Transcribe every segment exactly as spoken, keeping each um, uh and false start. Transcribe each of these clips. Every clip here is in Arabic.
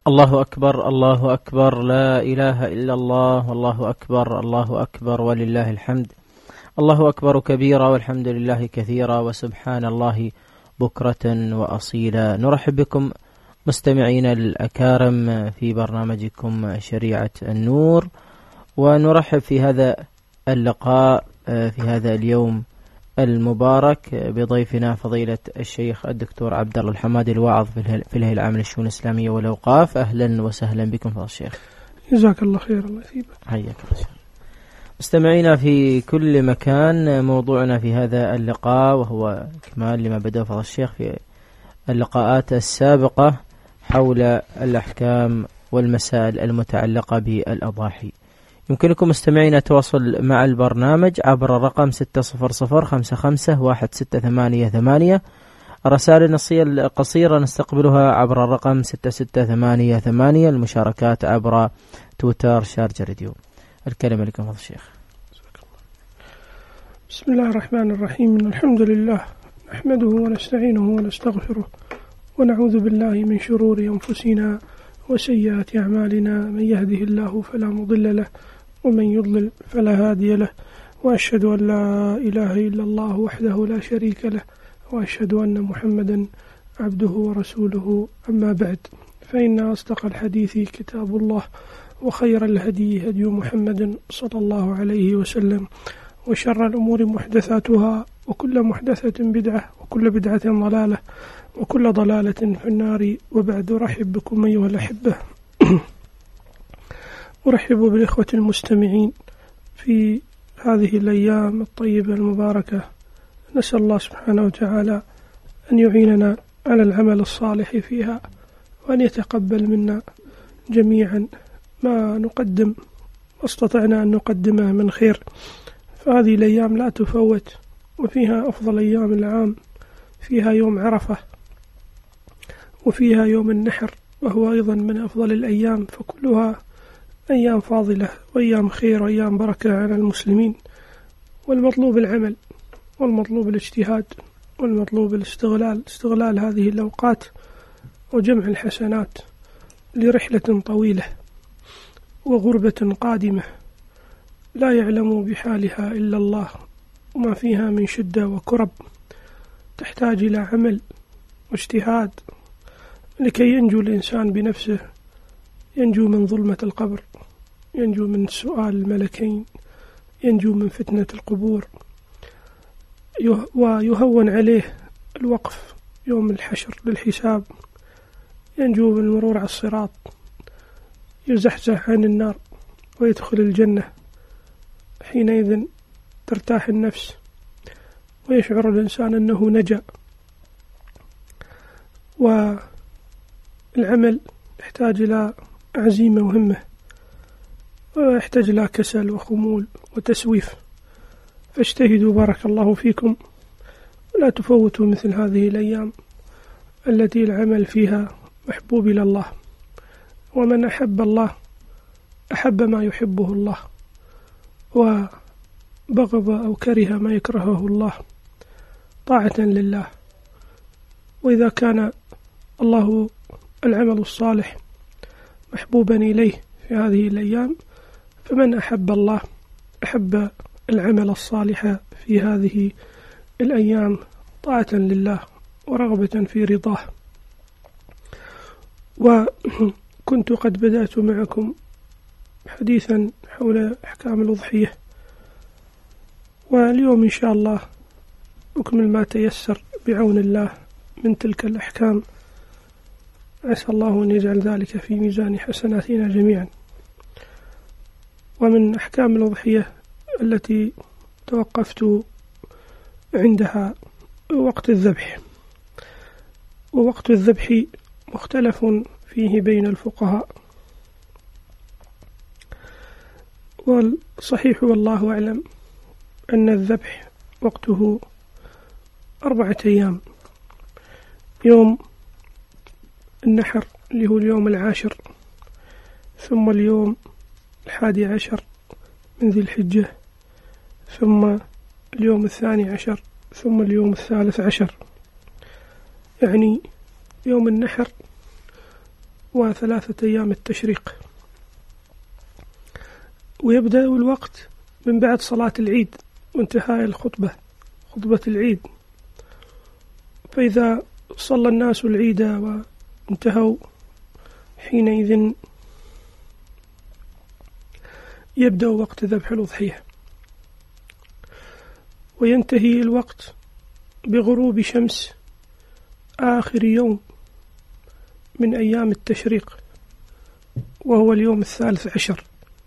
الله أكبر الله أكبر لا إله إلا الله والله أكبر الله أكبر ولله الحمد. الله أكبر كبيرا والحمد لله كثيرا وسبحان الله بكرة وأصيلا. نرحب بكم مستمعين الأكارم في برنامجكم شريعة النور، ونرحب في هذا اللقاء في هذا اليوم المبارك بضيفنا فضيلة الشيخ الدكتور عبد الله الحمادي الواعظ في الهيئة العامة للشؤون الإسلامية والأوقاف. أهلا وسهلا بكم فضيلة الشيخ. جزاك الله خير. الله يثيبك. حياك الله. مستمعينا في كل مكان، موضوعنا في هذا اللقاء وهو إكمال لما بدأ فضيلة الشيخ في اللقاءات السابقة حول الأحكام والمسائل المتعلقة بالأضاحي. يمكنكم مستمعين التواصل مع البرنامج عبر الرقم ستة صفر صفر خمسة خمسة واحد ستة ثمانية ثمانية. الرسائل النصية القصيرة نستقبلها عبر الرقم ستة ستة ثمانية ثمانية. المشاركات عبر تويتر شارجة راديو. الكلمة لكم فضل الشيخ. بسم الله الرحمن الرحيم. الحمد لله نحمده ونستعينه ونستغفره ونعوذ بالله من شرور أنفسنا وسيئات أعمالنا. من يهده الله فلا مضل له ومن يضلل فلا هادي له، وأشهد أن لا إله إلا الله وحده لا شريك له، وأشهد أن محمدا عبده ورسوله. أما بعد، فإن أصدق الحديث كتاب الله، وخير الهدي هدي محمد صلى الله عليه وسلم، وشر الأمور محدثاتها، وكل محدثة بدعة، وكل بدعة ضلالة، وكل ضلالة في النار. وبعد، أرحب بكم أيها الأحبة. أرحب بالإخوة المستمعين في هذه الأيام الطيبة المباركة. نسأل الله سبحانه وتعالى أن يعيننا على العمل الصالح فيها، وأن يتقبل منا جميعا ما نقدم واستطعنا أن نقدمه من خير. فهذه الأيام لا تفوت، وفيها أفضل أيام العام، فيها يوم عرفة، وفيها يوم النحر، وهو أيضا من أفضل الأيام. فكلها أيام فاضلة وأيام خير وأيام بركة على المسلمين. والمطلوب العمل، والمطلوب الاجتهاد، والمطلوب الاستغلال استغلال هذه الأوقات وجمع الحسنات لرحلة طويلة وغربة قادمة لا يعلم بحالها إلا الله، وما فيها من شدة وكرب تحتاج إلى عمل واجتهاد لكي ينجو الإنسان بنفسه، ينجو من ظلمة القبر، ينجو من سؤال الملكين، ينجو من فتنة القبور، ويهون عليه الوقف يوم الحشر للحساب، ينجو من المرور على الصراط، يزحزح عن النار ويدخل الجنة. حينئذ ترتاح النفس ويشعر الإنسان أنه نجا. والعمل يحتاج إلى عزيمة وهمة، ويحتاج إلى كسل وخمول وتسويف. فاجتهدوا بارك الله فيكم، ولا تفوتوا مثل هذه الأيام التي العمل فيها محبوب إلى الله. ومن أحب الله أحب ما يحبه الله، وبغض أو كره ما يكرهه الله طاعة لله. وإذا كان الله العمل الصالح محبوبا إليه في هذه الأيام، فمن أحب الله أحب العمل الصالح في هذه الأيام طاعة لله ورغبة في رضاه. وكنت قد بدأت معكم حديثا حول أحكام الأضحية، واليوم إن شاء الله أكمل ما تيسر بعون الله من تلك الأحكام. عسى الله أن يجعل ذلك في ميزان حسناتنا جميعا. ومن أحكام الأضحية التي توقفت عندها وقت الذبح. ووقت الذبح مختلف فيه بين الفقهاء، والصحيح والله أعلم أن الذبح وقته أربعة أيام: يوم النحر اللي هو اليوم العاشر، ثم اليوم الحادي عشر من ذي الحجة، ثم اليوم الثاني عشر، ثم اليوم الثالث عشر. يعني يوم النحر وثلاثة أيام التشريق. ويبدأ الوقت من بعد صلاة العيد وانتهاء الخطبة خطبة العيد، فإذا صلى الناس العيد وانتهوا حينئذ يبدأ وقت ذبح الأضحية، وينتهي الوقت بغروب شمس آخر يوم من أيام التشريق وهو اليوم الثالث عشر.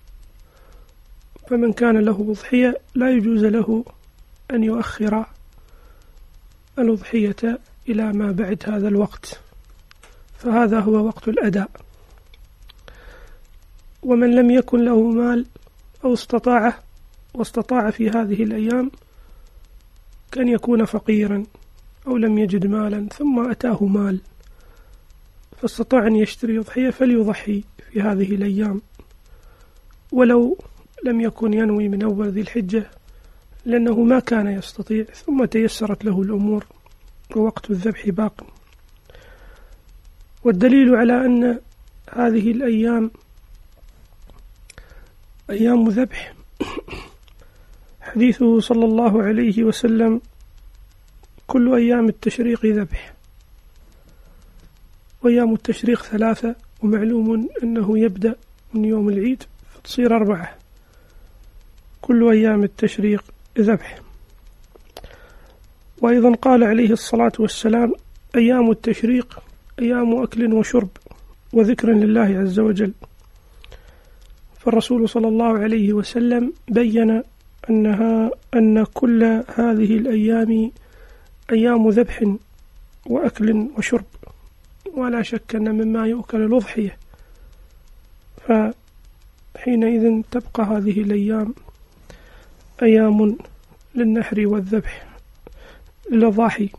فمن كان له أضحية لا يجوز له أن يؤخر الأضحية إلى ما بعد هذا الوقت، فهذا هو وقت الأداء. ومن لم يكن له مال أو استطاع واستطاع في هذه الأيام كان يكون فقيرا أو لم يجد مالا ثم أتاه مال فاستطاع أن يشتري أضحية فليضحي في هذه الأيام ولو لم يكن ينوي من أول ذي الحجة، لأنه ما كان يستطيع ثم تيسرت له الأمور ووقت الذبح باق. والدليل على أن هذه الأيام أيام ذبح حديثه صلى الله عليه وسلم: كل أيام التشريق ذبح. وأيام التشريق ثلاثة، ومعلوم أنه يبدأ من يوم العيد فتصير أربعة. كل أيام التشريق ذبح. وأيضا قال عليه الصلاة والسلام: أيام التشريق أيام أكل وشرب وذكر لله عز وجل. فالرسول صلى الله عليه وسلم بين أنها أن كل هذه الأيام أيام ذبح وأكل وشرب، ولا شك أن مما يؤكل الأضحية، فحينئذ تبقى هذه الأيام أيام للنحر والذبح للأضاحي.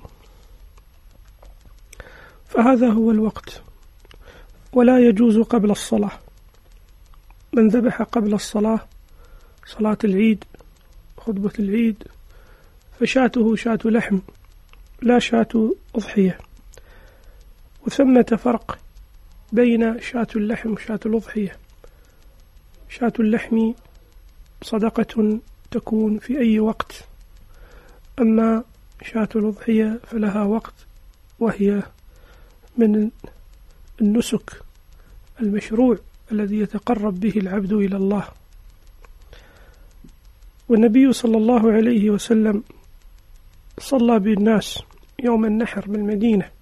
فهذا هو الوقت، ولا يجوز قبل الصلاة. من ذبح قبل الصلاة، صلاة العيد، خطبة العيد، فشاته شاة لحم لا شاة أضحية. وثمة فرق بين شاة اللحم وشاة الأضحية. شاة اللحم صدقة تكون في أي وقت، أما شاة الأضحية فلها وقت، وهي من النسك المشروع الذي يتقرب به العبد إلى الله. والنبي صلى الله عليه وسلم صلى بالناس يوم النحر بالمدينة،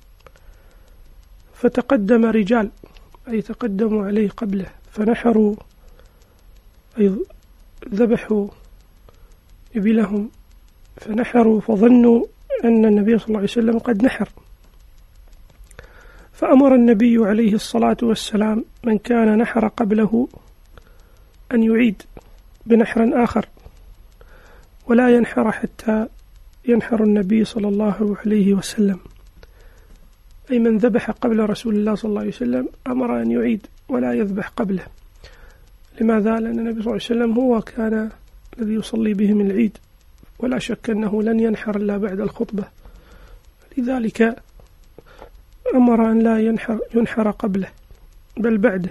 فتقدم رجال أي تقدموا عليه قبله فنحروا أي ذبحوا إبلهم، فنحروا فظنوا أن النبي صلى الله عليه وسلم قد نحر، فأمر النبي عليه الصلاة والسلام من كان نحر قبله أن يعيد بنحر آخر ولا ينحر حتى ينحر النبي صلى الله عليه وسلم. أي من ذبح قبل رسول الله صلى الله عليه وسلم أمر أن يعيد ولا يذبح قبله. لماذا؟ لأن النبي صلى الله عليه وسلم هو كان الذي يصلي بهم العيد، ولا شك أنه لن ينحر إلا بعد الخطبة، لذلك أمر أن لا ينحر, ينحر قبله بل بعده.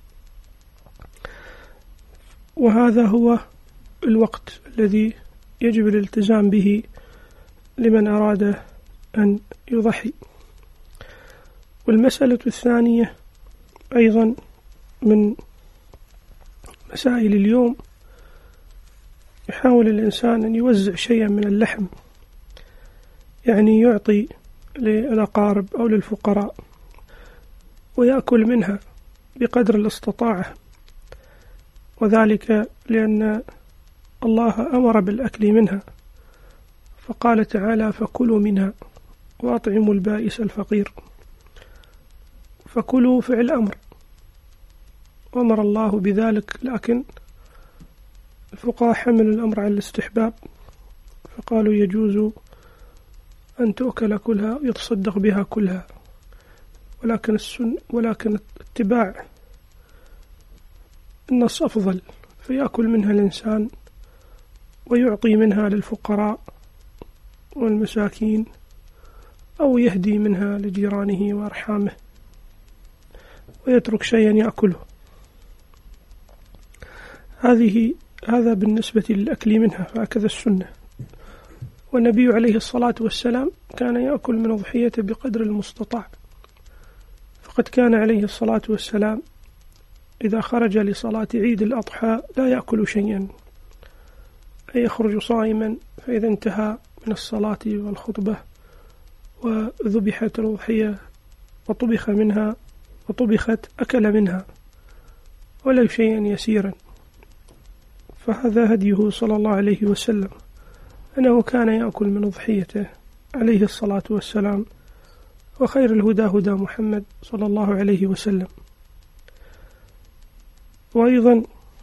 وهذا هو الوقت الذي يجب الالتزام به لمن أراد أن يضحي. والمسألة الثانية أيضا من مسائل اليوم، يحاول الإنسان أن يوزع شيئا من اللحم، يعني يعطي للأقارب أو للفقراء ويأكل منها بقدر الاستطاعة، وذلك لأن الله أمر بالأكل منها، فقال تعالى: فكلوا منها وأطعموا البائس الفقير. فكلوا فعل أمر وأمر الله بذلك، لكن الفقهاء حملوا الأمر على الاستحباب فقالوا يجوز أن تؤكل كلها يتصدق بها كلها، ولكن السن ولكن اتباع النص أفضل، فيأكل منها الإنسان ويعطي منها للفقراء والمساكين أو يهدي منها لجيرانه وأرحامه. ويترك شيئا يأكله. هذه هذا بالنسبة للأكل منها، فهكذا السنة. والنبي عليه الصلاة والسلام كان يأكل من أضحيته بقدر المستطاع، فقد كان عليه الصلاة والسلام إذا خرج لصلاة عيد الأضحى لا يأكل شيئا، أي يخرج صائما، فإذا انتهى من الصلاة والخطبة وذبحت الأضحية وطبخ منها وطبخت أكل منها ولو شيئا يسيرا. فهذا هديه صلى الله عليه وسلم، أنه كان يأكل من أضحيته عليه الصلاة والسلام، وخير الهدى هدى محمد صلى الله عليه وسلم. وأيضا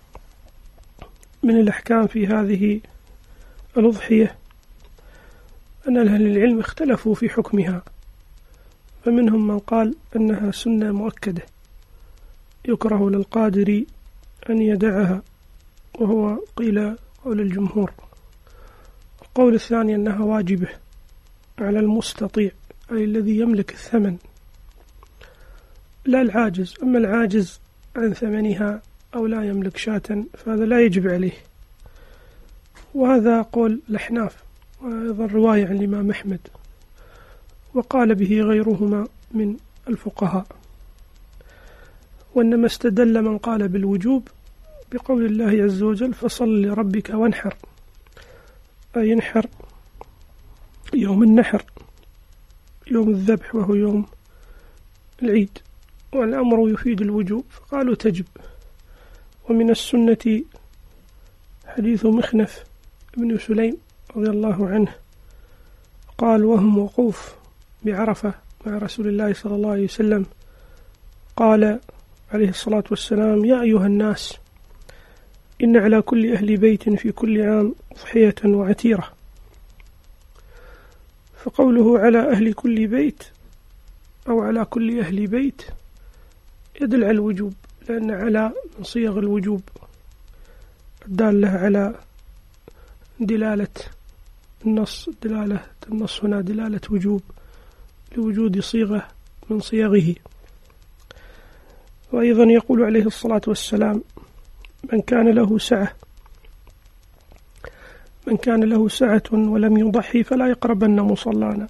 من الأحكام في هذه الأضحية أن أهل العلم اختلفوا في حكمها، فمنهم من قال أنها سنة مؤكدة يكره للقادر أن يدعها، وهو قيل قول الجمهور. القول الثاني أنها واجبة على المستطيع، أي الذي يملك الثمن، لا العاجز. أما العاجز عن ثمنها أو لا يملك شاة فهذا لا يجب عليه، وهذا قول الأحناف، وأيضا رواية عن الإمام أحمد، وقال به غيرهما من الفقهاء. وإنما استدل من قال بالوجوب بقول الله عز وجل فصل لربك وانحر، أي ينحر يوم النحر، يوم الذبح وهو يوم العيد، والأمر يفيد الوجوب فقالوا تجب. ومن السنة حديث مخنف بن سليم رضي الله عنه قال وهم وقوف بعرفة مع رسول الله صلى الله عليه وسلم، قال عليه الصلاة والسلام يا أيها الناس إن على كل أهل بيت في كل عام أضحية وعتيرة. فقوله على أهل كل بيت أو على كل أهل بيت يدل على الوجوب، لأن على من صيغ الوجوب الدالة على دلالة النص، دلالة النص هنا دلالة وجوب لوجود صيغة من صيغه. وأيضا يقول عليه الصلاة والسلام من كان له سعة من كان له سعة ولم يضحي فلا يقربن مصلانا.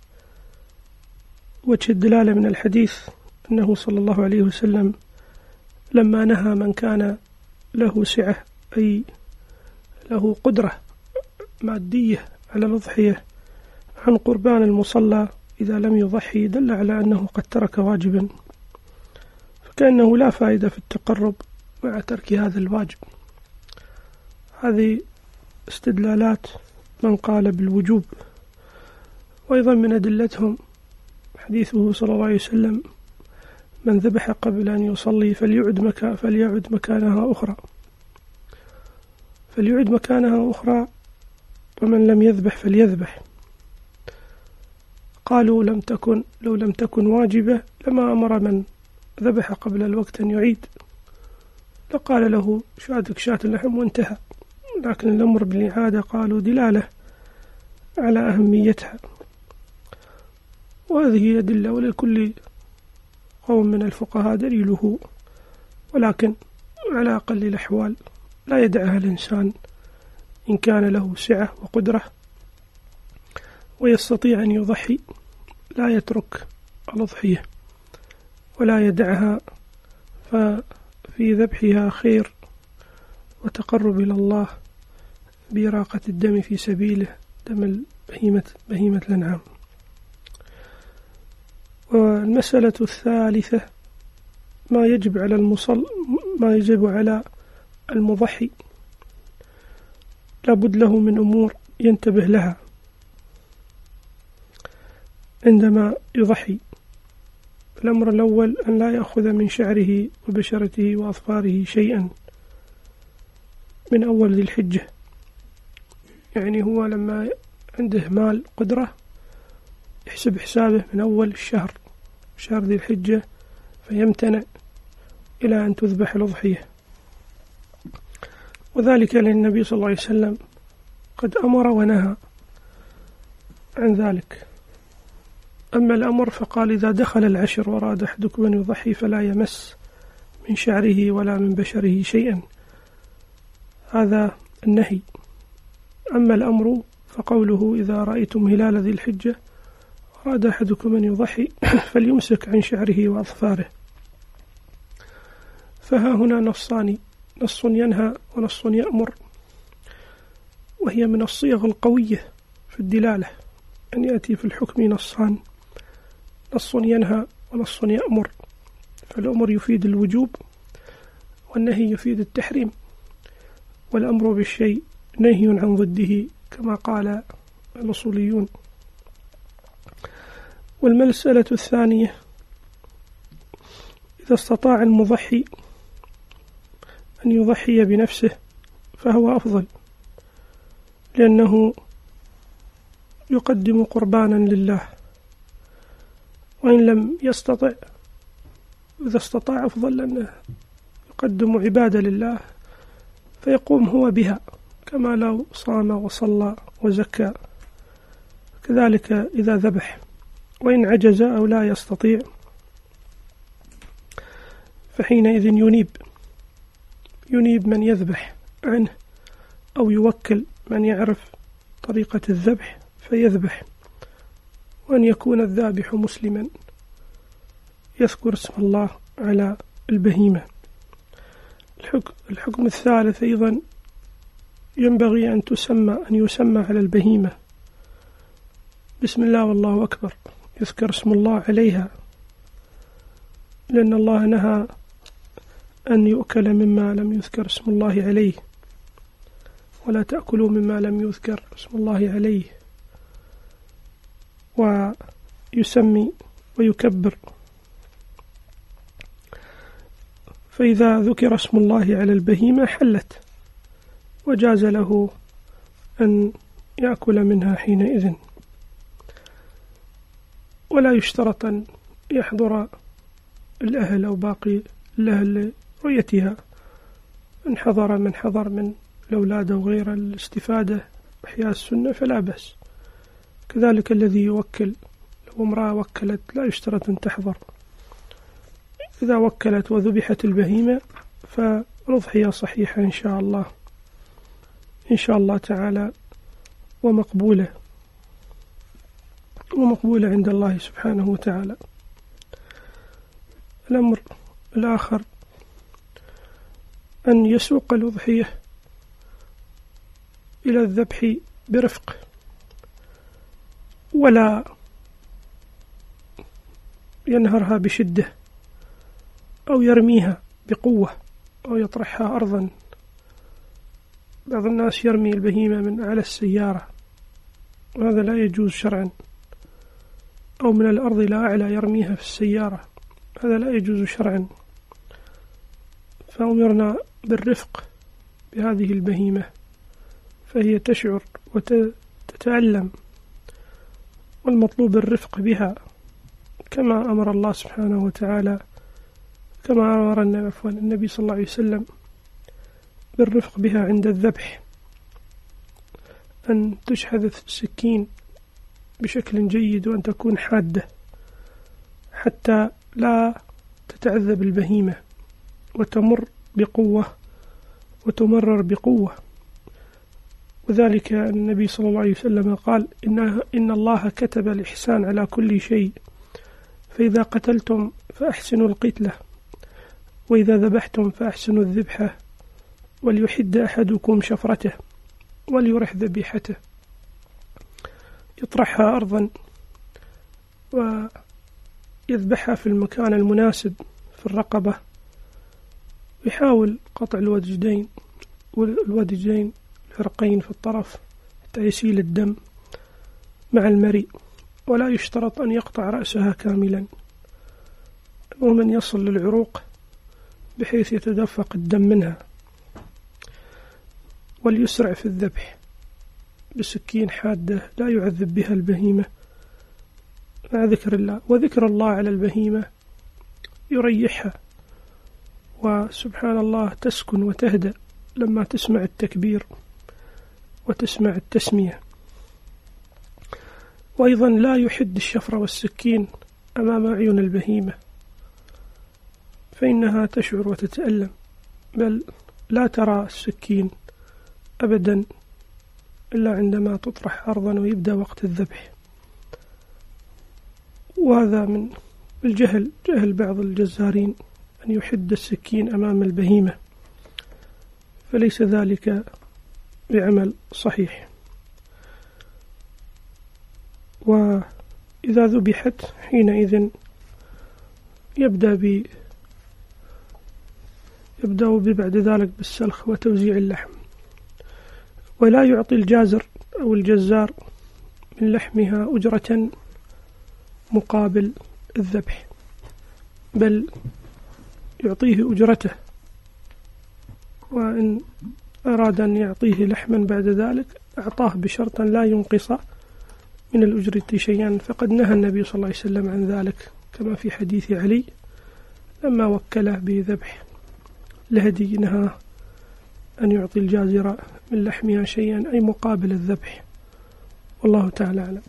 وجه الدلالة من الحديث أنه صلى الله عليه وسلم لما نهى من كان له سعة، أي له قدرة مادية على الأضحية، عن قربان المصلى إذا لم يضحي، دل على أنه قد ترك واجبا، فكأنه لا فائدة في التقرب مع ترك هذا الواجب. هذه استدلالات من قال بالوجوب. وأيضا من أدلتهم حديثه صلى الله عليه وسلم من ذبح قبل أن يصلي فليعد, مكا فليعد مكانها أخرى فليعد مكانها أخرى ومن لم يذبح فليذبح. قالوا لم تكن لو لم تكن واجبة لما أمر من ذبح قبل الوقت أن يعيد، لقال له شاتك شات اللحم وانتهى، لكن الأمر بالإعادة قالوا دلالة على أهميتها. وهذه أدلة ولكل قوم من الفقهاء دليله، ولكن على أقل الأحوال لا يدعها الإنسان إن كان له سعة وقدرة ويستطيع أن يضحي، لا يترك الأضحية ولا يدعها، ففي ذبحها خير وتقرب إلى الله بإراقة الدم في سبيله، دم بهيمة, بهيمة الأنعام. والمسألة الثالثة ما يجب على المصل ما يجب على المضحي، لابد له من أمور ينتبه لها عندما يضحي. الأمر الأول أن لا يأخذ من شعره وبشرته وأظفاره شيئا من أول ذي الحجة، يعني هو لما عنده مال قدرة يحسب حسابه من أول الشهر شهر ذي الحجة، فيمتنع إلى أن تذبح الأضحية. وذلك لأن النبي صلى الله عليه وسلم قد أمر ونهى عن ذلك. أما الأمر فقال إذا دخل العشر وأراد أحدكم أن يضحي فلا يمس من شعره ولا من بشره شيئا، هذا النهي. أما الأمر فقوله إذا رأيتم هلال ذي الحجة أراد أحدكم أن يضحي فليمسك عن شعره وأظفاره. فها هنا نصان، نص ينهى ونص يأمر، وهي من الصيغ القوية في الدلالة أن يأتي في الحكم نصان، نص ينهى ونص يأمر، فالأمر يفيد الوجوب والنهي يفيد التحريم، والأمر بالشيء نهي عن ضده كما قال الأصوليون. والمسألة الثانية إذا استطاع المضحي أن يضحي بنفسه فهو أفضل، لأنه يقدم قربانا لله، وإن لم يستطع إذا استطاع أفضل أنه يقدم عبادة لله فيقوم هو بها كما لو صام وصلى وزكى. كذلك إذا ذبح، وإن عجز أو لا يستطيع فحينئذ ينيب ينيب من يذبح عنه، أو يوكل من يعرف طريقة الذبح فيذبح، وأن يكون الذابح مسلما يذكر اسم الله على البهيمة. الحكم الثالث أيضا ينبغي أن تسمى أن يسمى على البهيمة بسم الله والله أكبر، يذكر اسم الله عليها، لأن الله نهى أن يؤكل مما لم يذكر اسم الله عليه، ولا تأكلوا مما لم يذكر اسم الله عليه، ويسمي ويكبر. فإذا ذكر اسم الله على البهيمة حلت، وجاز له أن يأكل منها حينئذ، ولا يشترط أن يحضر الأهل أو باقي الأهل لرؤيتها، إن حضر من حضر من الأولاد أو غير الاستفادة وإحياء السنة فلا بأس. كذلك الذي يوكل، لو امرأة وكلت لا يشترط أن تحضر، إذا وكلت وذبحت البهيمة فالأضحية صحيحة إن شاء الله إن شاء الله تعالى، ومقبولة ومقبولة عند الله سبحانه وتعالى. الأمر الآخر أن يسوق الأضحية إلى الذبح برفق، ولا ينهرها بشدة أو يرميها بقوة أو يطرحها أرضا. بعض الناس يرمي البهيمة من على السيارة، وهذا لا يجوز شرعا، أو من الأرض لا أعلى يرميها في السيارة، هذا لا يجوز شرعا. فأمرنا بالرفق بهذه البهيمة، فهي تشعر وتتألم، والمطلوب الرفق بها كما أمر الله سبحانه وتعالى، كما أمر النبي صلى الله عليه وسلم بالرفق بها عند الذبح، أن تشحذ السكين بشكل جيد وأن تكون حادة حتى لا تتعذب البهيمة وتمر بقوة وتمرر بقوة. وذلك النبي صلى الله عليه وسلم قال إن, إن الله كتب الإحسان على كل شيء، فإذا قتلتم فأحسنوا القتلة، وإذا ذبحتم فأحسنوا الذبحة، وليحد أحدكم شفرته وليرح ذبيحته، يطرحها أرضا ويذبحها في المكان المناسب في الرقبة، يحاول قطع الودجين والودجين العرقين في الطرف حتى يسيل الدم مع المريء، ولا يشترط أن يقطع رأسها كاملا، ومن يصل للعروق بحيث يتدفق الدم منها. وليسرع في الذبح بسكين حادة لا يعذب بها البهيمة مع ذكر الله، وذكر الله على البهيمة يريحها، وسبحان الله تسكن وتهدأ لما تسمع التكبير وتسمع التسمية. وأيضا لا يحد الشفرة والسكين أمام عيون البهيمة، فإنها تشعر وتتألم، بل لا ترى السكين أبدا إلا عندما تطرح أرضا ويبدأ وقت الذبح. وهذا من الجهل، جهل بعض الجزارين أن يحد السكين أمام البهيمة، فليس ذلك بعمل صحيح. وإذا ذبحت حينئذ يبدأ ب يبدأ بعد ذلك بالسلخ وتوزيع اللحم، ولا يعطي الجازر أو الجزار من لحمها أجرة مقابل الذبح، بل يعطيه أجرته، وإن أراد أن يعطيه لحما بعد ذلك أعطاه بشرط لا ينقص من الأجرة شيئا، فقد نهى النبي صلى الله عليه وسلم عن ذلك كما في حديث علي لما وكله بذبح لهدي، نهى أن يعطي الجازر من لحمها شيئا أي مقابل الذبح، والله تعالى أعلم.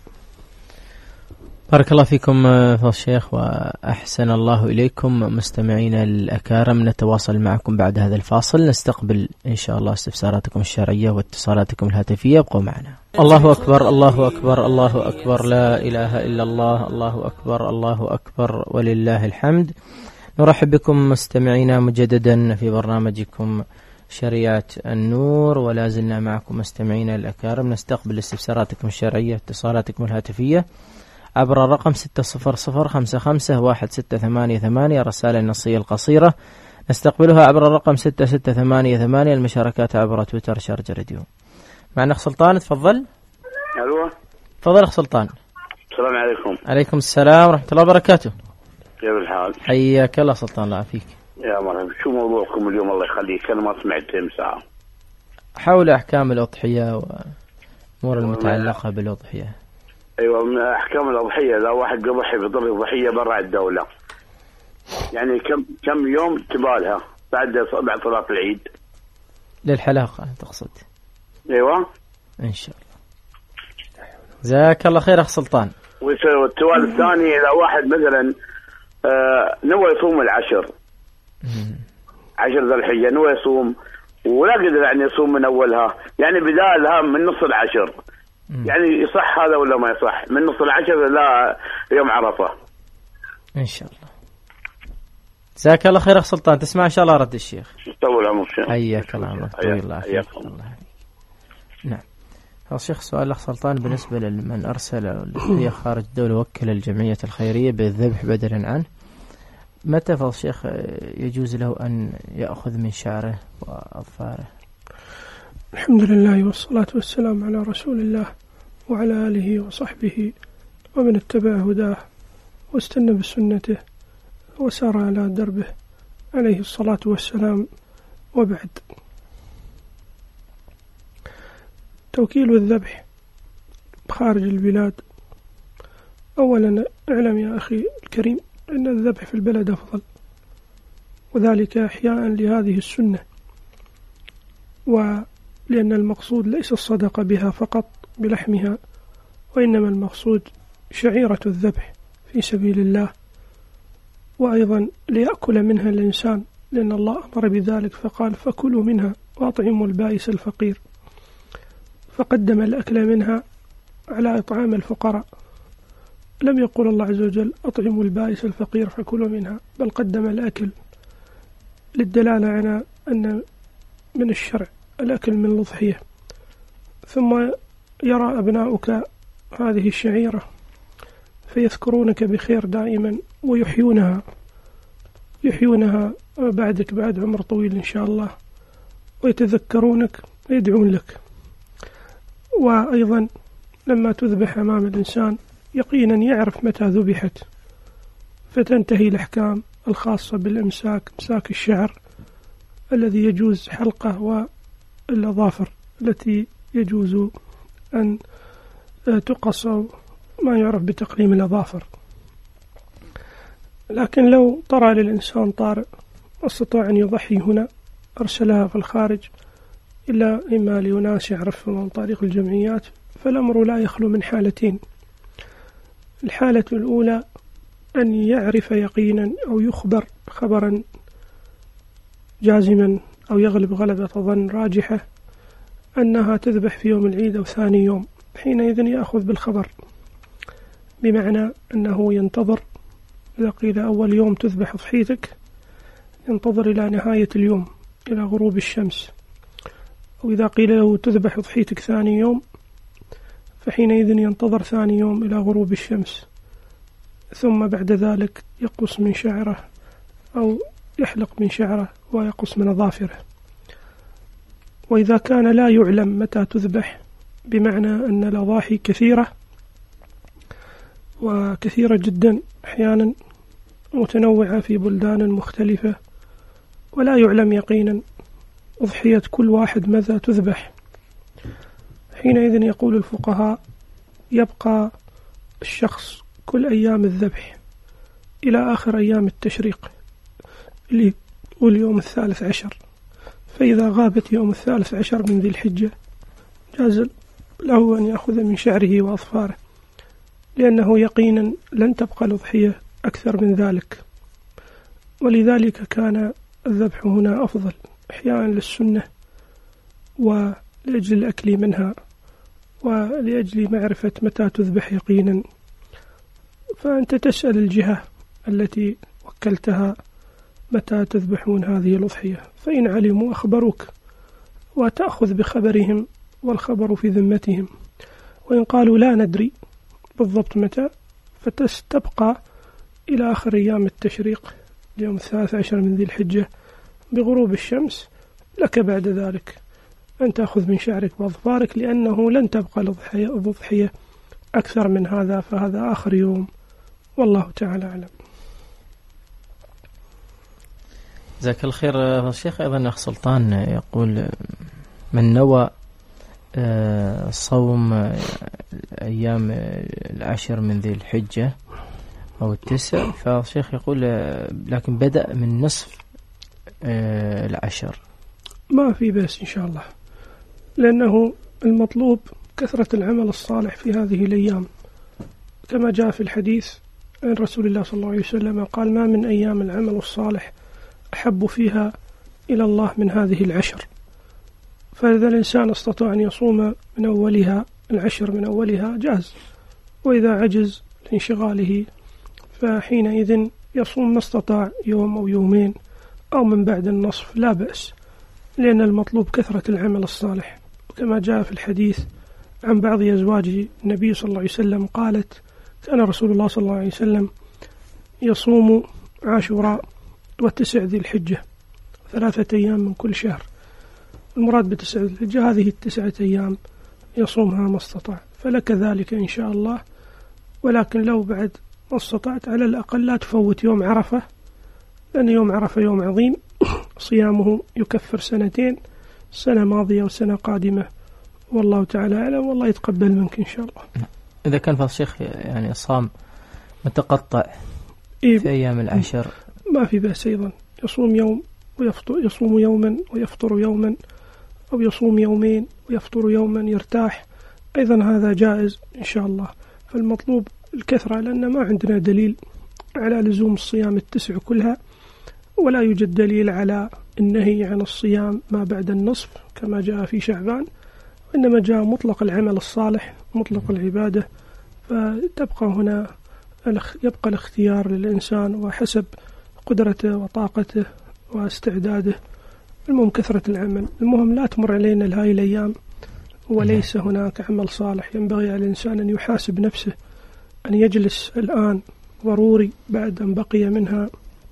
بارك الله فيكم فضل الشيخ وأحسن الله إليكم. مستمعينا الأكارم، نتواصل معكم بعد هذا الفاصل، نستقبل إن شاء الله استفساراتكم الشرعية واتصالاتكم الهاتفية. ابقوا معنا. الله أكبر الله أكبر الله أكبر، لا إله إلا الله، الله أكبر الله أكبر ولله الحمد. نرحب بكم مستمعينا مجددا في برنامجكم شريعة النور، ولا زلنا معكم مستمعينا الأكارم، نستقبل استفساراتكم الشرعية واتصالاتكم الهاتفية عبر الرقم ستة صفر صفر خمسة خمسة واحد ستة ثمانية ثمانية، الرسائل النصية القصيرة نستقبلها عبر الرقم ستة ستة ثمانية ثمانية، المشاركات عبر تويتر شارجة راديو. معنا أخ سلطان، تفضل. ألو، تفضل أخ سلطان. السلام عليكم. عليكم السلام ورحمة الله وبركاته. كيف الحال؟ حياك الله سلطان، الله يعافيك. يا مرحبا. شو موضوعكم اليوم؟ الله يخليك، أنا ما سمعت ساعة. حول أحكام الأضحية وأمور المتعلقة بالأضحية. أيوة، من أحكام الأضحية، إذا واحد يضحي بضر ضحية برا الدولة، يعني كم كم يوم تبالها بعد بعد صلاة العيد للحلاقة تقصد؟ أيوة إن شاء الله. جزاك الله خير أخ سلطان. والسؤال الثاني، إذا واحد مثلا آه نوى يصوم العشر عشر ذي الحجة، نوى يصوم ولا قدر يعني يصوم من أولها، يعني بدالها من نص العشر، يعني يصح هذا ولا ما يصح؟ من نص العشر لا يوم عرفة إن شاء الله. جزاك الله خير أخ سلطان، تسمع إن شاء الله رد الشيخ. طول عمرك. حياك الله، عمرك طويل الله فيك. نعم. هذا الشيخ سؤال الأخ سلطان بالنسبة لمن أرسل هي خارج الدولة وكل الجمعية الخيرية بالذبح بدلا عنه، متى فضل الشيخ يجوز له أن يأخذ من شعره وأظفاره؟ الحمد لله والصلاة والسلام على رسول الله وعلى آله وصحبه ومن اتبع هداه واستنى بسنته وسار على دربه عليه الصلاة والسلام. وبعد، توكيل الذبح خارج البلاد، أولا اعلم يا أخي الكريم أن الذبح في البلد أفضل، وذلك إحياء لهذه السنة، ولأن المقصود ليس الصدقة بها فقط بلحمها، وإنما المقصود شعيرة الذبح في سبيل الله، وأيضا ليأكل منها الإنسان، لأن الله أمر بذلك فقال فكلوا منها وأطعموا البائس الفقير، فقدم الأكل منها على إطعام الفقراء، لم يقول الله عز وجل أطعموا البائس الفقير فكلوا منها، بل قدم الأكل للدلالة على أن من الشرع الأكل من الأضحية. ثم يرى أبناؤك هذه الشعيرة فيذكرونك بخير دائما ويحيونها يحيونها بعدك بعد عمر طويل إن شاء الله، ويتذكرونك ويدعون لك. وأيضا لما تذبح أمام الإنسان يقينا يعرف متى ذبحت، فتنتهي الأحكام الخاصة بالإمساك، إمساك الشعر الذي يجوز حلقه والأظافر التي يجوز أن تقص، ما يعرف بتقليم الأظافر. لكن لو طرأ للإنسان طارئ استطاع أن يضحي هنا، أرسلها في الخارج إلا إما لأناس يعرفهم عن طريق الجمعيات، فالأمر لا يخلو من حالتين: الحالة الأولى أن يعرف يقينا أو يخبر خبرا جازما أو يغلب غلبة ظن راجحة أنها تذبح في يوم العيد أو ثاني يوم، حينئذ يأخذ بالخبر، بمعنى أنه ينتظر. إذا قيل أول يوم تذبح أضحيتك ينتظر إلى نهاية اليوم إلى غروب الشمس، وإذا قيل له تذبح أضحيتك ثاني يوم فحينئذ ينتظر ثاني يوم إلى غروب الشمس، ثم بعد ذلك يقص من شعره أو يحلق من شعره ويقص من أظافره. وإذا كان لا يعلم متى تذبح، بمعنى أن الأضاحي كثيرة وكثيرة جدا أحيانا متنوعة في بلدان مختلفة، ولا يعلم يقينا أضحية كل واحد متى تذبح، حينئذ يقول الفقهاء يبقى الشخص كل أيام الذبح إلى آخر أيام التشريق اللي هو اليوم الثالث عشر، فإذا غابت يوم الثالث عشر من ذي الحجة جاز له أن يأخذ من شعره وأظفاره، لأنه يقينا لن تبقى الأضحية أكثر من ذلك. ولذلك كان الذبح هنا أفضل إحياء للسنة ولأجل الأكل منها ولأجل معرفة متى تذبح يقينا. فأنت تسأل الجهة التي وكلتها متى تذبحون هذه الأضحية، فإن علموا أخبروك وتأخذ بخبرهم والخبر في ذمتهم، وإن قالوا لا ندري بالضبط متى فتستبقى إلى آخر أيام التشريق اليوم الثالث عشر من ذي الحجة بغروب الشمس، لك بعد ذلك أن تأخذ من شعرك وأظفارك، لأنه لن تبقى الأضحية أكثر من هذا، فهذا آخر يوم، والله تعالى أعلم. جزاك الخير الشيخ. أيضا أخ سلطان يقول من نوى صوم أيام العشر من ذي الحجة أو التسع، فالشيخ يقول لكن بدأ من نصف العشر، ما في بأس إن شاء الله، لأنه المطلوب كثرة العمل الصالح في هذه الأيام، كما جاء في الحديث عن رسول الله صلى الله عليه وسلم قال ما من أيام العمل الصالح أحب فيها إلى الله من هذه العشر. فإذا الإنسان استطاع أن يصوم من أولها العشر من أولها جاز، وإذا عجز لانشغاله فحينئذ يصوم ما استطاع يوم أو يومين أو من بعد النصف لا بأس، لأن المطلوب كثرة العمل الصالح. وكما جاء في الحديث عن بعض أزواج النبي صلى الله عليه وسلم قالت كان رسول الله صلى الله عليه وسلم يصوم عاشوراء وتسع ذي الحجة ثلاثة أيام من كل شهر، المراد بتسع ذي الحجة هذه التسعة أيام يصومها ما استطاع، فلك ذلك إن شاء الله. ولكن لو بعد ما استطعت على الأقل لا تفوت يوم عرفة، لأن يوم عرفة يوم عظيم صيامه يكفر سنتين، سنة ماضية وسنة قادمة، والله تعالى أعلم، والله يتقبل منك إن شاء الله. إذا كان فضل الشيخ يعني صام متقطع إيه في أيام العشر ما في بأس، أيضا يصوم يوم ويفطر، يصوم يوما ويفطر يوما، أو يصوم يومين ويفطر يوما يرتاح، أيضا هذا جائز إن شاء الله. فالمطلوب الكثرة، لأن ما عندنا دليل على لزوم الصيام التسع كلها، ولا يوجد دليل على النهي عن الصيام ما بعد النصف كما جاء في شعبان، وإنما جاء مطلق العمل الصالح مطلق العبادة، فتبقى هنا يبقى الاختيار للإنسان وحسب قدرته وطاقته واستعداده. المهم كثرة العمل، المهم لا تمر علينا هاي الأيام وليس هناك عمل صالح. ينبغي على الإنسان أن يحاسب نفسه، أن يجلس الآن ضروري بعد أن بقي منها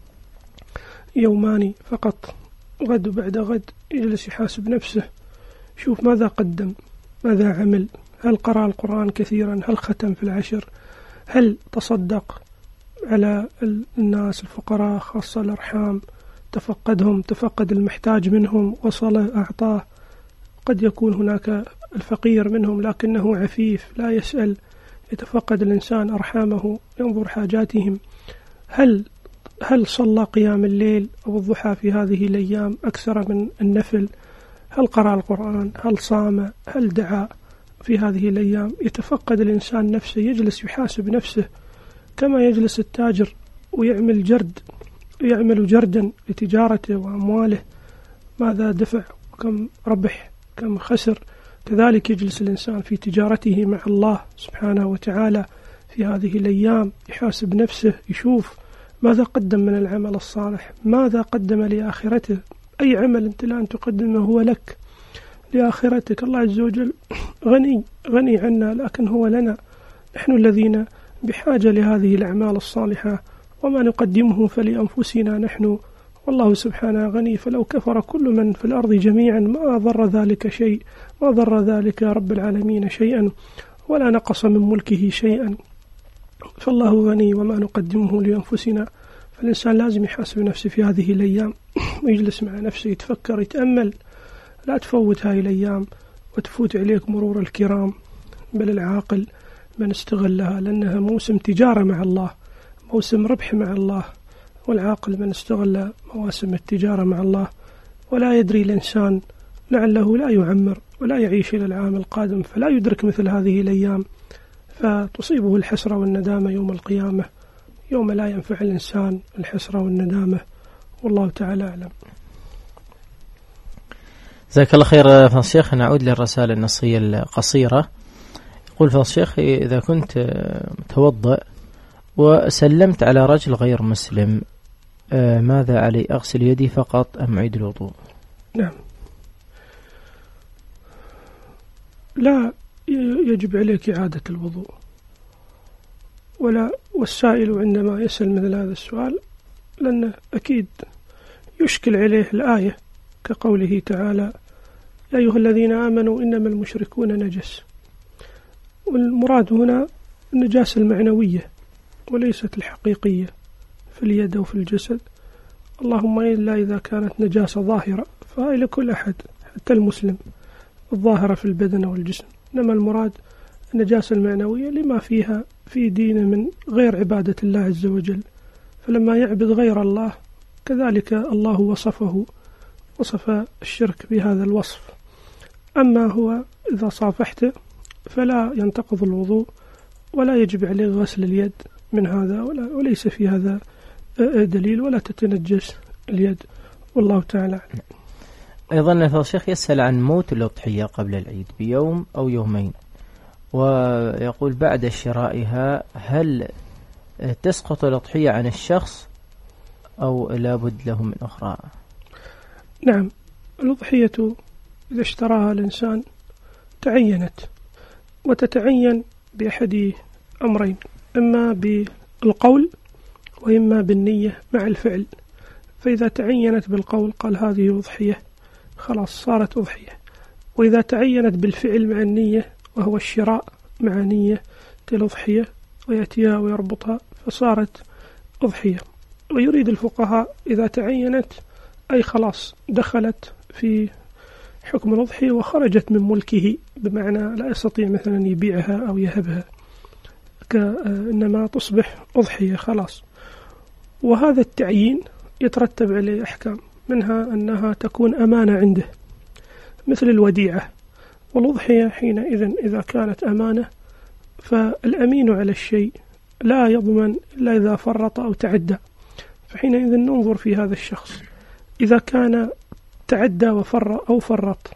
يومان فقط، غد وبعد غد يجلس يحاسب نفسه، شوف ماذا قدم، ماذا عمل، هل قرأ القرآن كثيرا، هل ختم في العشر، هل تصدق على الناس الفقراء خاصة الأرحام، تفقدهم، تفقد المحتاج منهم، وصل أعطاه. قد يكون هناك الفقير منهم لكنه عفيف لا يسأل، يتفقد الإنسان أرحامه، ينظر حاجاتهم. هل هل صلى قيام الليل أو الضحى في هذه الأيام أكثر من النفل؟ هل قرأ القرآن؟ هل صام؟ هل دعا؟ في هذه الأيام يتفقد الإنسان نفسه، يجلس يحاسب نفسه كما يجلس التاجر ويعمل جرد يعمل جردا لتجارته وأمواله، ماذا دفع وكم ربح كم خسر. كذلك يجلس الإنسان في تجارته مع الله سبحانه وتعالى في هذه الأيام، يحاسب نفسه، يشوف ماذا قدم من العمل الصالح، ماذا قدم لآخرته، أي عمل أنت الآن تقدمه هو لك لآخرتك. الله عز وجل غني غني عنا، لكن هو لنا نحن الذين بحاجة لهذه الأعمال الصالحة، وما نقدمه فلأنفسنا نحن، والله سبحانه غني. فلو كفر كل من في الأرض جميعا ما ضر ذلك شيء، ما ضر ذلك رب العالمين شيئا، ولا نقص من ملكه شيئا. فالله غني وما نقدمه لأنفسنا. فالإنسان لازم يحاسب نفسه في هذه الأيام ويجلس مع نفسه يتفكر يتأمل. لا تفوت هذه الأيام وتفوت عليك مرور الكرام، بل العاقل من استغلها، لأنها موسم تجارة مع الله، موسم ربح مع الله. والعاقل من استغل مواسم التجارة مع الله. ولا يدري الإنسان لعله لا يعمر ولا يعيش إلى العام القادم، فلا يدرك مثل هذه الأيام، فتصيبه الحسرة والندامة يوم القيامة، يوم لا ينفع الإنسان الحسرة والندامة. والله تعالى أعلم. جزاك الله خير فضيلة الشيخ. نعود للرسالة النصية القصيرة. يقول فضيلة الشيخ: إذا كنت متوضئ وسلمت على رجل غير مسلم، ماذا علي؟ أغسل يدي فقط أم أعيد الوضوء؟ نعم، لا يجب عليك إعادة الوضوء، ولا والسائل عندما يسأل مثل هذا السؤال لأنه أكيد يشكل عليه الآية كقوله تعالى: يا أيها الذين آمنوا إنما المشركون نجس. والمراد هنا النجاسة المعنوية وليست الحقيقية في اليد وفي الجسد، اللهم إلا إذا كانت نجاسة ظاهرة، فهي لكل أحد حتى المسلم الظاهرة في البدن والجسم. إنما المراد النجاسة المعنوية لما فيها في دينه من غير عبادة الله عز وجل. فلما يعبد غير الله كذلك الله وصفه وصف الشرك بهذا الوصف. أما هو إذا صافحته فلا ينتقض الوضوء ولا يجب عليه غسل اليد من هذا، ولا وليس في هذا دليل، ولا تتنجس اليد. والله تعالى. أيضا فضيلة الشيخ يسأل عن موت الأضحية قبل العيد بيوم أو يومين، ويقول بعد شرائها هل تسقط الأضحية عن الشخص أو لابد له من أخرى؟ نعم، الأضحية إذا اشتراها الإنسان تعينت، وتتعين بأحد أمرين: إما بالقول وإما بالنية مع الفعل. فإذا تعينت بالقول قال هذه أضحية، خلاص صارت أضحية. وإذا تعينت بالفعل مع النية وهو الشراء مع نية الأضحية ويأتيها ويربطها فصارت أضحية. ويريد الفقهاء إذا تعينت أي خلاص دخلت في حكم الأضحية وخرجت من ملكه، بمعنى لا يستطيع مثلا يبيعها أو يهبها، إنما تصبح أضحية خلاص. وهذا التعيين يترتب عليه أحكام، منها أنها تكون أمانة عنده مثل الوديعة. والأضحية حينئذ إذا كانت أمانة فالأمين على الشيء لا يضمن إلا إذا فرط أو تعدى، فحينئذ ننظر في هذا الشخص. إذا كان تعدى وفر أو فرط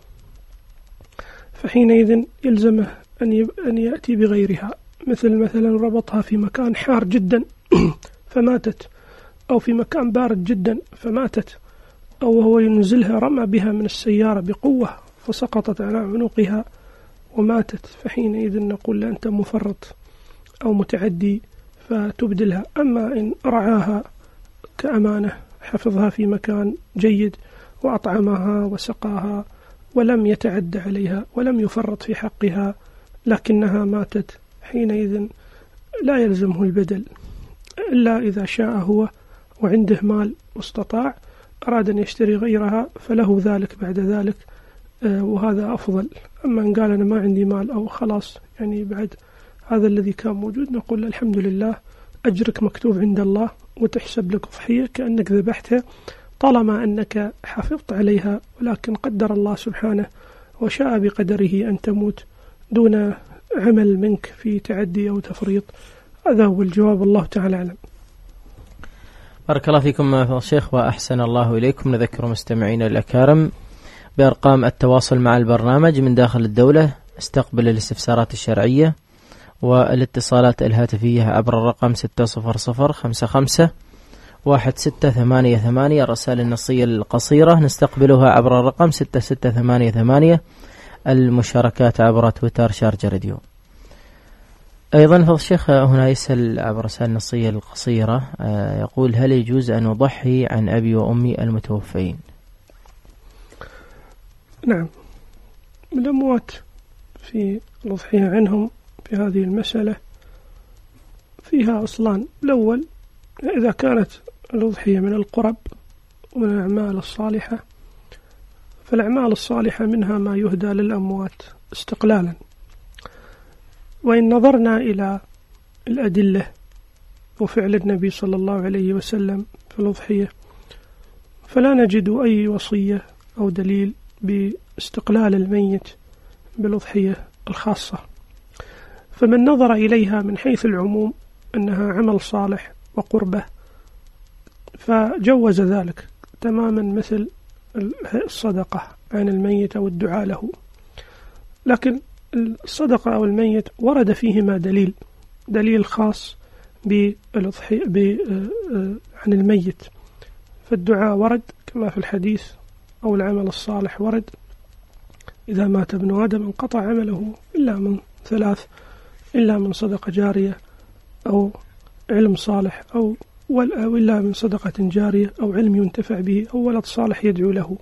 فحينئذ يلزمه أن أن يأتي بغيرها، مثل مثلا ربطها في مكان حار جدا فماتت، أو في مكان بارد جدا فماتت، أو هو ينزلها رمى بها من السيارة بقوة فسقطت على عنقها وماتت، فحينئذ نقول أنت مفرط أو متعدي فتبدلها. أما إن رعاها كأمانة، حفظها في مكان جيد وأطعمها وسقاها ولم يتعد عليها ولم يفرط في حقها لكنها ماتت، حينئذ لا يلزمه البدل، إلا إذا شاء هو وعنده مال واستطاع أراد أن يشتري غيرها فله ذلك بعد ذلك، وهذا أفضل. أما إن قال أنا ما عندي مال أو خلاص يعني بعد هذا الذي كان موجود، نقول الحمد لله أجرك مكتوب عند الله وتحسب لك أضحية كأنك ذبحتها طالما أنك حافظت عليها، ولكن قدر الله سبحانه وشاء بقدره أن تموت دون عمل منك في تعدي أو تفريط. هذا هو الجواب، الله تعالى أعلم. بارك الله فيكم فضيلة الشيخ وأحسن الله إليكم. نذكر مستمعينا الأكارم بأرقام التواصل مع البرنامج من داخل الدولة، استقبل الاستفسارات الشرعية والاتصالات الهاتفية عبر الرقم ستة صفر صفر خمسة خمسة واحد ستة ثمانية ثمانية. الرسائل النصية القصيرة نستقبلها عبر الرقم ستة ستة ثمانية ثمانية. المشاركات عبر تويتر شارجة راديو. أيضا فضل الشيخ هنا يسأل عبر رسائل النصية القصيرة، يقول: هل يجوز أن أضحي عن أبي وأمي المتوفين؟ نعم، الأموات في الأضحية عنهم في هذه المسألة فيها أصلان. الأول، إذا كانت الأضحية من القرب ومن الأعمال الصالحة، فالأعمال الصالحة منها ما يهدى للأموات استقلالا. وإن نظرنا إلى الأدلة وفعل النبي صلى الله عليه وسلم في الأضحية، فلا نجد أي وصية أو دليل باستقلال الميت بالأضحية الخاصة. فمن نظر إليها من حيث العموم أنها عمل صالح وقربة فجوز ذلك تماما، مثل الصدقة عن الميت أو الدعاء له. لكن الصدقة أو الميت ورد فيهما دليل دليل خاص بالأضحية عن الميت، فالدعاء ورد كما في الحديث، أو العمل الصالح ورد: إذا مات ابن آدم انقطع عمله إلا من ثلاث، إلا من صدقة جارية أو علم صالح، أو إلا من صدقة جارية أو علم ينتفع به أو ولد صالح يدعو له.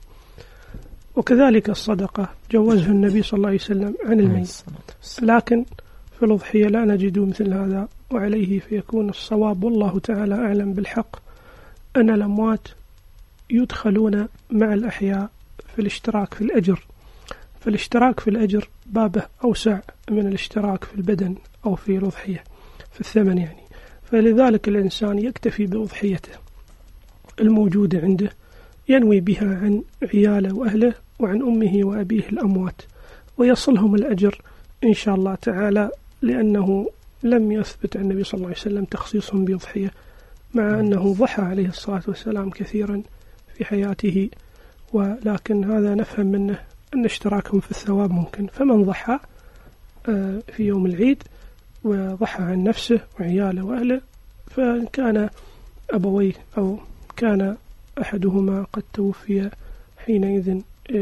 وكذلك الصدقة جوزها النبي صلى الله عليه وسلم عن الميت. لكن في الأضحية لا نجد مثل هذا، وعليه فيكون الصواب والله تعالى أعلم بالحق أن الأموات يدخلون مع الأحياء في الاشتراك في الأجر. فالاشتراك في الأجر بابه أوسع من الاشتراك في البدن أو في الأضحية في الثمن يعني. فلذلك الإنسان يكتفي بأضحيته الموجودة عنده، ينوي بها عن عياله وأهله وعن أمه وأبيه الأموات، ويصلهم الأجر إن شاء الله تعالى، لأنه لم يثبت عن النبي صلى الله عليه وسلم تخصيصهم بأضحية، مع أنه ضحى عليه الصلاة والسلام كثيرا في حياته. ولكن هذا نفهم منه أن اشتراكهم في الثواب ممكن. فمن ضحى في يوم العيد وضحى عن نفسه وعياله وأهله، فإن كان أبويه أو كان أحدهما قد توفي حينئذ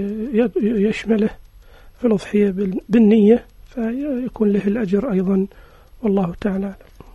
يشمله في الأضحية بالنية، فيكون له الأجر أيضا، والله تعالى.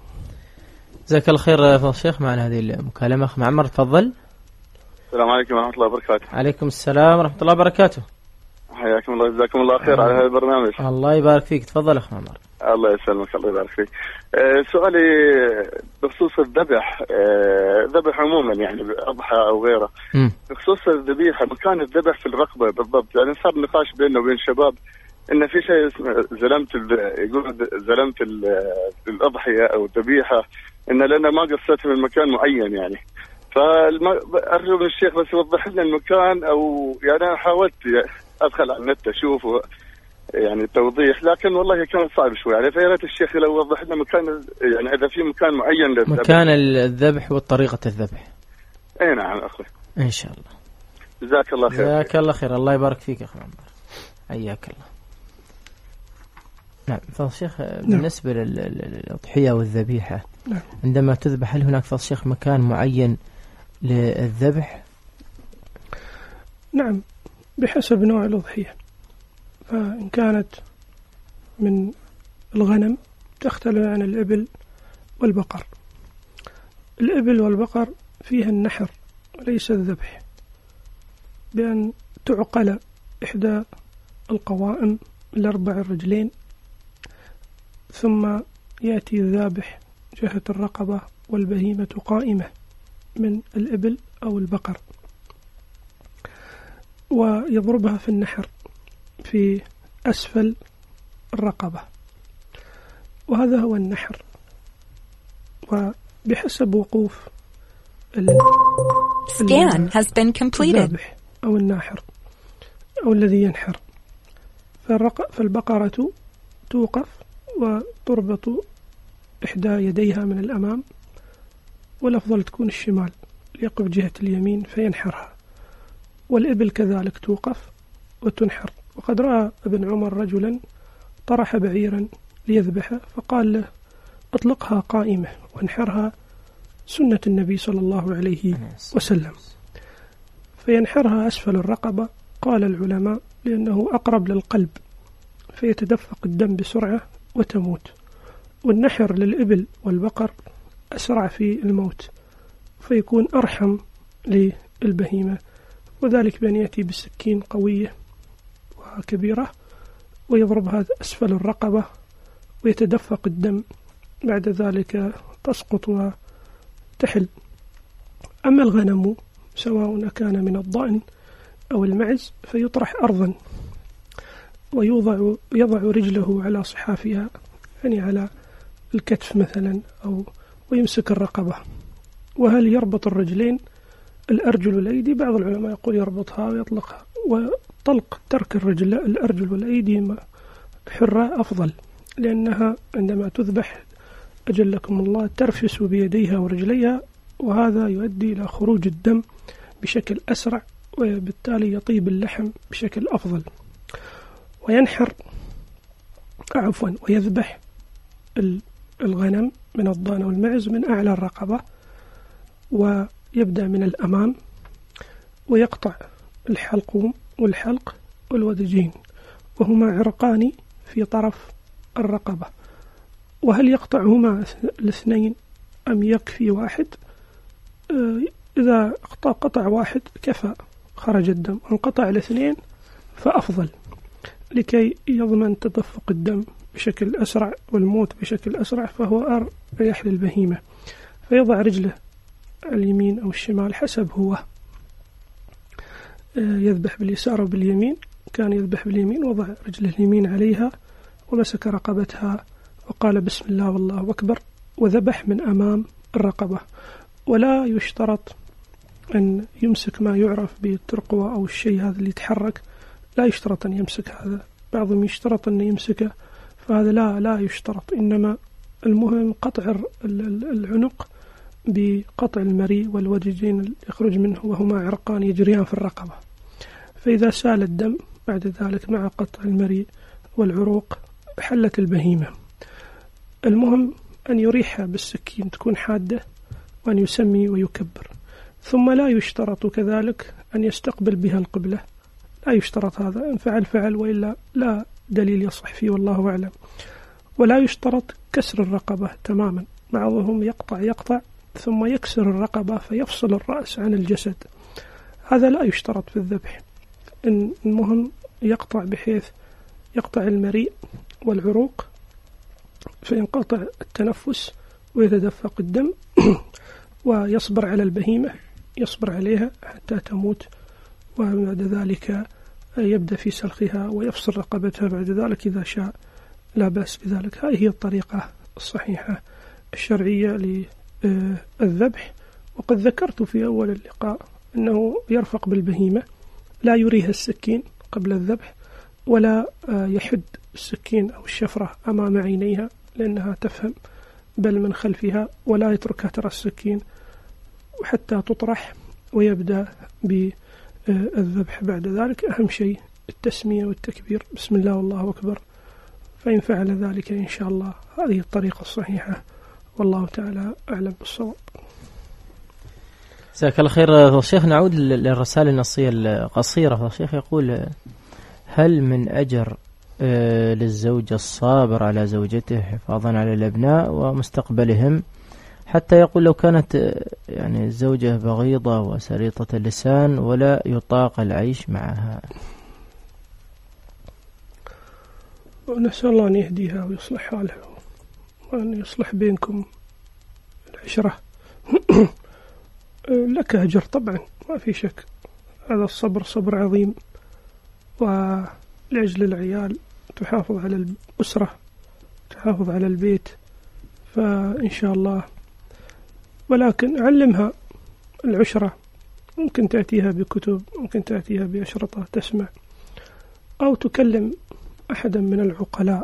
جزاك الله خير فضل الشيخ. معنا هذه المكالمة أخ معمر، تفضل. السلام عليكم ورحمة الله وبركاته. عليكم السلام ورحمة الله وبركاته. حياكم الله، جزاكم الله خير على هذا البرنامج. الله يبارك فيك، تفضل أخ معمر. الله يسلمك، الله يبارك فيك. أه سؤالي بخصوص الذبح، أه ذبح عموما يعني أضحى أو غيره. م. بخصوص الذبيحة، مكان الذبح في الرقبة بالضبط. يعني صار نقاش بيننا وبين الشباب إن في شيء اسمه زلمة، يقول زلمة الأضحية أو الذبيحة، إن لأن ما قصتها من مكان معين يعني. فأرجو من الشيخ بس يوضح لنا المكان، أو يعني أنا حاولت أدخل على النت أشوف يعني توضيح، لكن والله كان صعب شوي يعني. فيا ريت الشيخ لو وضح لنا مكان، يعني إذا في مكان معين للذبح، مكان الذبح وطريقة الذبح. أي نعم أخوي، إن شاء الله. جزاك الله خير. جزاك الله خير، الله يبارك فيك يا أخي عمر، حياك الله. نعم فضل الشيخ، بالنسبة للأضحية والذبيحة، نعم. عندما تذبح هل هناك فضل الشيخ مكان معين للذبح؟ نعم، بحسب نوع الأضحية. فإن كانت من الغنم تختلف عن الإبل والبقر. الإبل والبقر فيها النحر وليس الذبح، بأن تعقل إحدى القوائم الأربع الرجلين، ثم يأتي الذابح جهة الرقبة والبهيمة قائمة من الإبل أو البقر، ويضربها في النحر في أسفل الرقبة، وهذا هو النحر. وبحسب وقوف الذابح أو الناحر أو الذي ينحر، فالبقرة توقف وتربط إحدى يديها من الأمام، والأفضل تكون الشمال ليقف جهة اليمين فينحرها. والإبل كذلك توقف وتنحر. وقد رأى ابن عمر رجلا طرح بعيرا ليذبحه فقال له أطلقها قائمة وانحرها سنة النبي صلى الله عليه وسلم. فينحرها أسفل الرقبة، قال العلماء لأنه أقرب للقلب فيتدفق الدم بسرعة وتموت. والنحر للإبل والبقر أسرع في الموت فيكون أرحم للبهيمة، وذلك بأن يأتي بالسكين قوية وكبيرة ويضربها أسفل الرقبة ويتدفق الدم، بعد ذلك تسقط وتحل. أما الغنم سواء كان من الضأن أو المعز فيطرح أرضا ويوضع يضع رجله على صحافها، يعني على الكتف مثلا، أو ويمسك الرقبة. وهل يربط الرجلين الأرجل والأيدي؟ بعض العلماء يقول يربطها ويطلقها، وطلق ترك الرجل الأرجل والأيدي حرة أفضل، لأنها عندما تذبح أجلكم الله ترفس بيديها ورجليها، وهذا يؤدي إلى خروج الدم بشكل أسرع، وبالتالي يطيب اللحم بشكل أفضل. وينحر عفوا ويذبح الغنم من الضأن والمعز من أعلى الرقبة، ويبدأ من الأمام ويقطع الحلقوم والحلق والودجين، وهما عرقان في طرف الرقبة. وهل يقطعهما الاثنين أم يكفي واحد؟ إذا قطع واحد كفى خرج الدم، انقطع الاثنين فأفضل لكي يضمن تدفق الدم بشكل أسرع والموت بشكل أسرع، فهو أريح للبهيمة. فيضع رجله اليمين أو الشمال حسب هو، يذبح باليسار أو باليمين. كان يذبح باليمين، وضع رجله اليمين عليها ومسك رقبتها وقال بسم الله والله أكبر، وذبح من أمام الرقبة. ولا يشترط أن يمسك ما يعرف بالترقوة أو الشيء هذا اللي يتحرك، لا يشترط أن يمسك هذا. بعضهم يشترط أن يمسكه، فهذا لا لا يشترط، إنما المهم قطع العنق بقطع المريء والودجين اللي يخرج منه، وهما عرقان يجريان في الرقبة. فإذا سال الدم بعد ذلك مع قطع المريء والعروق حلت البهيمة. المهم أن يريحها بالسكين تكون حادة، وأن يسمي ويكبر. ثم لا يشترط كذلك أن يستقبل بها القبلة، لا يشترط هذا، إن فعل فعل وإلا لا دليل يصح فيه والله أعلم. ولا يشترط كسر الرقبة تماما، بعضهم يقطع يقطع ثم يكسر الرقبة فيفصل الرأس عن الجسد، هذا لا يشترط في الذبح. المهم يقطع بحيث يقطع المريء والعروق فينقطع التنفس ويتدفق الدم ويصبر على البهيمة، يصبر عليها حتى تموت، وبعد ذلك يبدأ في سلخها ويفصل رقبتها بعد ذلك إذا شاء، لا بأس بذلك. هذه هي الطريقة الصحيحة الشرعية للذبح. وقد ذكرت في أول اللقاء أنه يرفق بالبهيمة، لا يريها السكين قبل الذبح، ولا يحد السكين أو الشفرة أمام عينيها لأنها تفهم، بل من خلفها، ولا يتركها ترى السكين وحتى تطرح، ويبدأ بالذبح بعد ذلك. أهم شيء التسمية والتكبير، بسم الله والله أكبر. فإن فعل ذلك إن شاء الله هذه الطريقة الصحيحة، والله تعالى أعلم بالصواب. جزاك الله خير. الشيخ نعود للرسالة النصية القصيرة. الشيخ يقول: هل من أجر للزوج الصابر على زوجته حفاظا على الأبناء ومستقبلهم، حتى يقول لو كانت يعني الزوجة بغيضة وسريطة اللسان ولا يطاق العيش معها؟ ونسأل الله أن يهديها ويصلح حالها وأن يصلح بينكم العشرة. لك أجر طبعا ما في شك، هذا الصبر صبر عظيم، ولأجل العيال تحافظ على الأسرة، تحافظ على البيت، فإن شاء الله. ولكن علمها العشرة، ممكن تأتيها بكتب، ممكن تأتيها بأشرطة تسمع، أو تكلم أحدا من العقلاء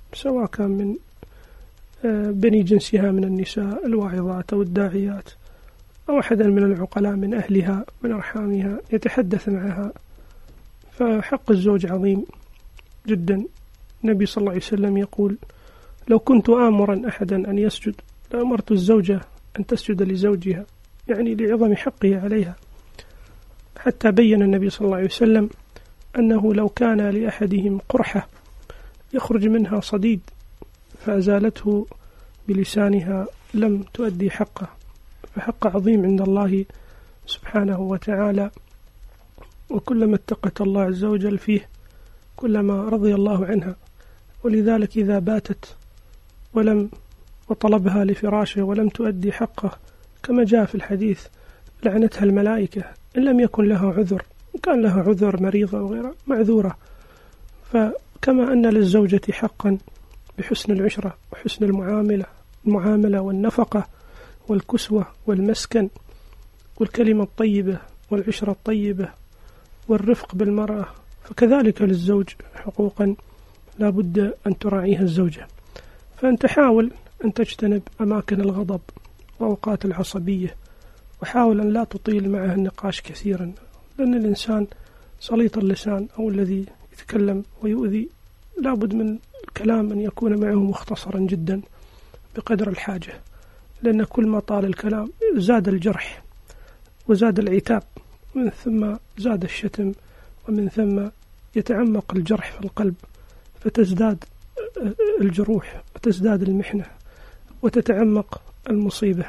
سواء كان من بني جنسها من النساء الواعظات أو الداعيات أو أحدا من العقلاء من أهلها من أرحامها يتحدث معها. فحق الزوج عظيم جدا. النبي صلى الله عليه وسلم يقول: لو كنت آمرا أحدا أن يسجد لأمرت الزوجة أن تسجد لزوجها، يعني لعظم حقه عليها. حتى بين النبي صلى الله عليه وسلم أنه لو كان لأحدهم قرحة يخرج منها صديد فأزالته بلسانها لم تؤدي حقه، فحق عظيم عند الله سبحانه وتعالى. وكلما اتقت الله عز وجل فيه كلما رضي الله عنها. ولذلك إذا باتت ولم وطلبها لفراشه ولم تؤدي حقه كما جاء في الحديث لعنتها الملائكة إن لم يكن لها عذر، كان لها عذر مريضة وغيرها معذورة. فكما أن للزوجة حقا بحسن العشرة وحسن المعاملة المعاملة والنفقة والكسوة والمسكن والكلمة الطيبة والعشرة الطيبة والرفق بالمرأة، فكذلك للزوج حقوقا لا بد أن تراعيها الزوجة. فأنت حاول أن تجتنب أماكن الغضب وأوقات العصبية، وحاول أن لا تطيل معها النقاش كثيرا، لأن الإنسان سليط اللسان أو الذي يتكلم ويؤذي لابد من الكلام أن يكون معه مختصرا جدا بقدر الحاجة، لأن كل ما طال الكلام زاد الجرح وزاد العتاب، ومن ثم زاد الشتم، ومن ثم يتعمق الجرح في القلب فتزداد الجروح وتزداد المحنة وتتعمق المصيبة.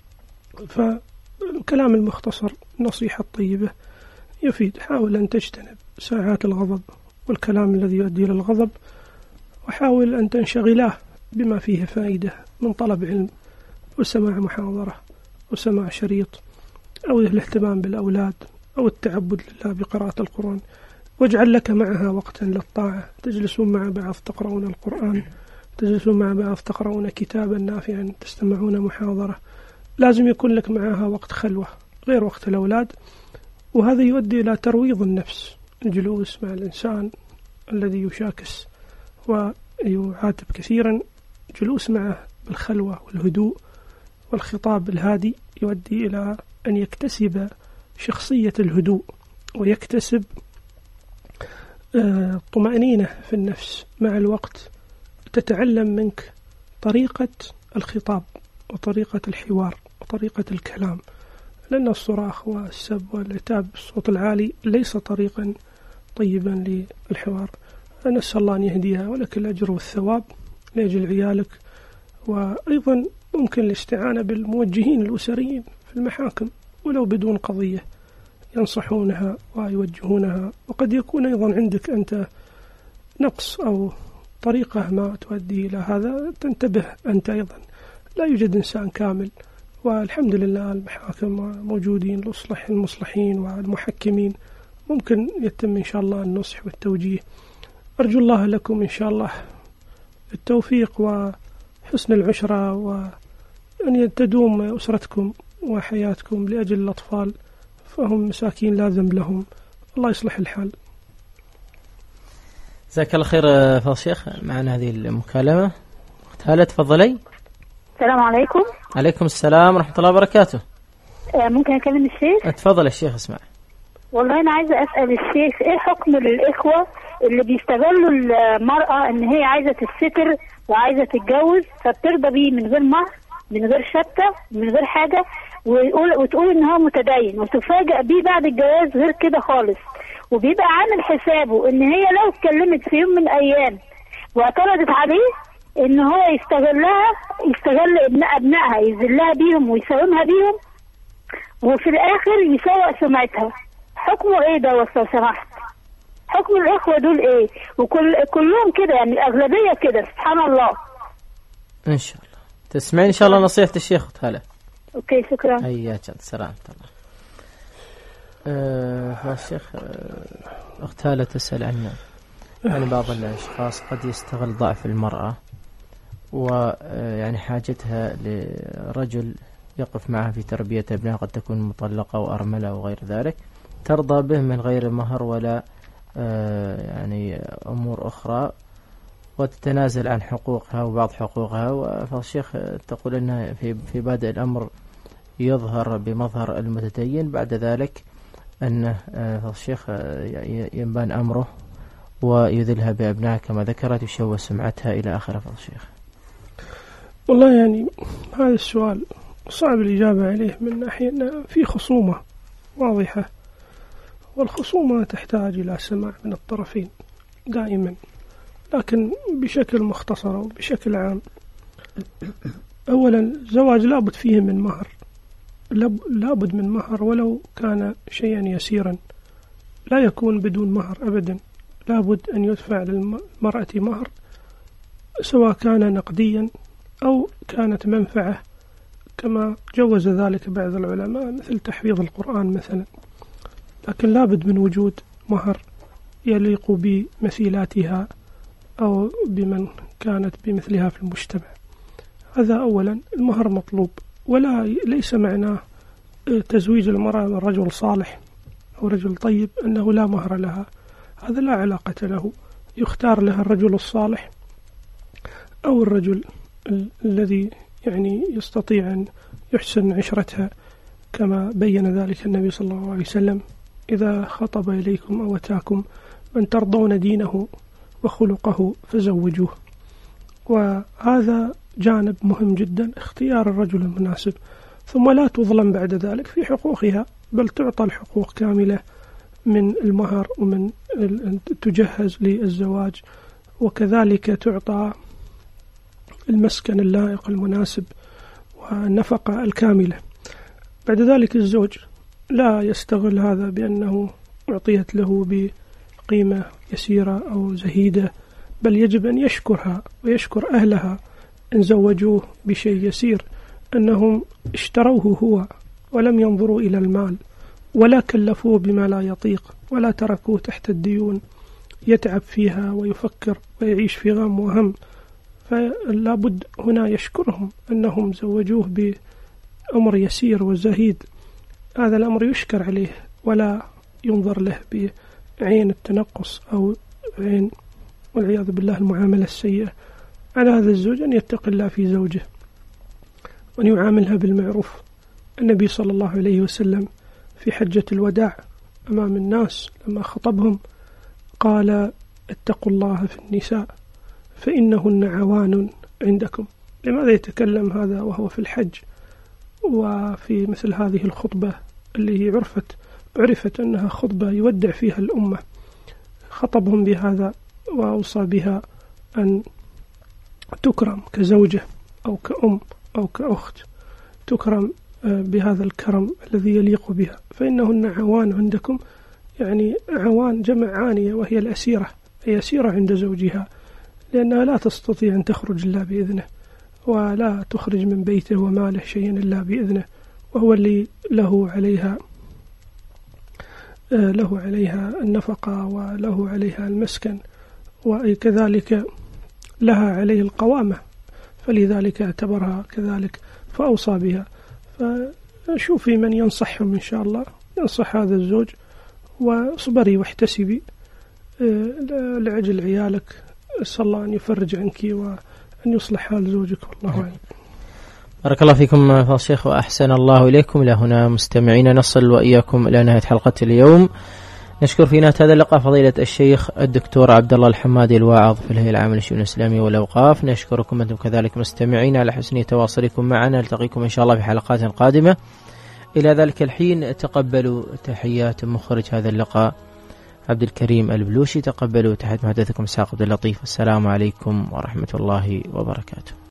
فالكلام المختصر النصيحة الطيبة يفيد. حاول أن تجتنب ساعات الغضب والكلام الذي يؤدي إلى الغضب، وحاول أن تنشغله بما فيه فائدة من طلب علم وسماع محاضرة وسماع شريط أو الاهتمام بالأولاد أو التعبد لله بقراءة القرآن. واجعل لك معها وقتا للطاعة، تجلسون مع بعض تقرؤون القرآن، تجلسون مع بعض تقرؤون كتابا نافعا، تستمعون محاضرة. لازم يكون لك معها وقت خلوة غير وقت الأولاد، وهذا يؤدي إلى ترويض النفس. الجلوس مع الإنسان الذي يشاكس ويعاتب كثيرا، جلوس معه بالخلوة والهدوء والخطاب الهادي يؤدي إلى أن يكتسب شخصية الهدوء ويكتسب طمأنينة في النفس. مع الوقت تتعلم منك طريقة الخطاب وطريقة الحوار وطريقة الكلام، لأن الصراخ والسب والعتاب بالصوت العالي ليس طريقا طيبا للحوار. نسأل الله أن يهديها ولك الأجر والثواب لأجل عيالك. وأيضا ممكن الاستعانة بالموجهين الأسريين في المحاكم ولو بدون قضية، ينصحونها ويوجهونها. وقد يكون أيضا عندك أنت نقص أو طريقة ما تؤدي إلى هذا، تنتبه أنت أيضا. لا يوجد إنسان كامل، والحمد لله المحاكم موجودين الأصلح المصلحين والمحكمين، ممكن يتم إن شاء الله النصح والتوجيه. أرجو الله لكم إن شاء الله التوفيق وحسن العشرة، وأن تدوم أسرتكم وحياتكم لأجل الأطفال، فهم مساكين لا ذنب لهم. الله يصلح الحال. جزاك الله خير فضل الشيخ. معنا هذه المكالمة. هلا تفضلي. السلام عليكم. عليكم السلام ورحمة الله وبركاته. ممكن أكلم الشيخ؟ تفضل الشيخ اسمع. والله أنا عايزة أسأل الشيخ إيه حكم للإخوة اللي بيستغلوا المرأة إن هي عايزة تستتر وعايزة تتجوز، فبترضى بيه من غير مهر من غير شبكة من غير حاجة، ويقول وتقول إن هو متدين، وتفاجأ بيه بعد الجواز غير كده خالص. وبيبقى عامل حسابه إن هي لو اتكلمت في يوم من الأيام واعترضت عليه إن هو يستغلها، يستغل ابناء أبنائها، يذلها بيهم ويساومها بيهم، وفي الآخر يسوء سمعتها. حكمه إيه ده لو سمحت؟ حكم الإخوة دول إيه؟ وكل كلهم كده، يعني الأغلبية كده سبحان الله. إن شاء الله تسمعين إن شاء الله نصيحة الشيخ. هلا. أوكي شكرا. حياك السلام الله. أه الشيخ أه أخت هالة تسأل عن يعني بعض الأشخاص قد يستغل ضعف المرأة ويعني حاجتها لرجل يقف معها في تربية ابنها، قد تكون مطلقة وأرملة وغير ذلك، ترضى به من غير مهر ولا أه يعني أمور أخرى، وتتنازل عن حقوقها وبعض حقوقها. فالشيخ تقول أنها في في بادئ الأمر يظهر بمظهر المتدين، بعد ذلك أن الشيخ ينبان أمره ويذلها بأبنائها كما ذكرت، يشوه سمعتها إلى آخره. فالشيخ والله يعني هذا السؤال صعب الإجابة عليه من ناحية أن في خصومة واضحة، والخصومة تحتاج إلى سماع من الطرفين دائما، لكن بشكل مختصر وبشكل عام. أولا الزواج لابد فيه من مهر، لابد من مهر ولو كان شيئا يسيرا، لا يكون بدون مهر أبدا. لابد أن يدفع للمرأة مهر سواء كان نقديا أو كانت منفعة، كما جوز ذلك بعض العلماء مثل تحفيظ القرآن مثلا، لكن لابد من وجود مهر يليق بمثيلاتها أو بمن كانت بمثلها في المجتمع. هذا أولا، المهر مطلوب، ولا ليس معناه تزويج المرأة من رجل صالح أو رجل طيب أنه لا مهر لها، هذا لا علاقة له. يختار لها الرجل الصالح أو الرجل ال- الذي يعني يستطيع أن يحسن عشرتها، كما بين ذلك النبي صلى الله عليه وسلم: إذا خطب إليكم أو أتاكم من ترضون دينه وخلقه فزوجوه. وهذا جانب مهم جدا، اختيار الرجل المناسب. ثم لا تظلم بعد ذلك في حقوقها، بل تعطى الحقوق كاملة من المهر ومن تجهز للزواج، وكذلك تعطى المسكن اللائق المناسب والنفقة الكاملة. بعد ذلك الزوج لا يستغل هذا بأنه أعطيت له بقيمة يسيرة أو زهيدة، بل يجب أن يشكرها ويشكر أهلها إن زوجوه بشيء يسير، أنهم اشتروه هو ولم ينظروا إلى المال، ولا كلفوه بما لا يطيق، ولا تركوه تحت الديون يتعب فيها ويفكر ويعيش في غم وهم. فلا بد هنا يشكرهم أنهم زوجوه بأمر يسير وزهيد، هذا الأمر يشكر عليه ولا ينظر له بعين التنقص أو عين والعياذ بالله المعاملة السيئة. على هذا الزوج أن يتقي الله في زوجه وأن يعاملها بالمعروف. النبي صلى الله عليه وسلم في حجة الوداع أمام الناس لما خطبهم قال: اتقوا الله في النساء فإنهن عوان عندكم. لماذا يتكلم هذا وهو في الحج وفي مثل هذه الخطبة اللي هي عرفت عرفت أنها خطبة يودع فيها الأمة؟ خطبهم بهذا وأوصى بها أن تكرم كزوجة أو كأم أو كأخت، تكرم بهذا الكرم الذي يليق بها. فإنهن عوان عندكم، يعني عوان جمع عانية، وهي الأسيرة، هي أسيرة عند زوجها، لأنها لا تستطيع أن تخرج إلا بإذنه، ولا تخرج من بيته وماله شيئا إلا بإذنه، وهو اللي له عليها له عليها النفقة وله عليها المسكن، وكذلك لها عليه القوامة، فلذلك اعتبرها كذلك فأوصى بها. فشوفي من ينصحهم إن شاء الله، ينصح هذا الزوج واصبري واحتسبي لعجل عيالك، أسأل الله أن يفرج عنك وأن يصلح حال زوجك، والله أعلم. بارك الله فيكم فضيلة الشيخ وأحسن الله إليكم. إلى هنا مستمعين نصل وإياكم إلى نهاية حلقة اليوم. نشكر في نهاية هذا اللقاء فضيلة الشيخ الدكتور عبد الله الحمادي الواعظ في الهيئة العامة للشؤون الإسلامية والأوقاف. نشكركم أنتم كذلك مستمعين على حسن تواصلكم معنا. نلتقيكم إن شاء الله في حلقات قادمة. إلى ذلك الحين تقبلوا تحيات مخرج هذا اللقاء عبد الكريم البلوشي. تقبلوا تحيات محدثكم إسحاق عبد اللطيف. السلام عليكم ورحمة الله وبركاته.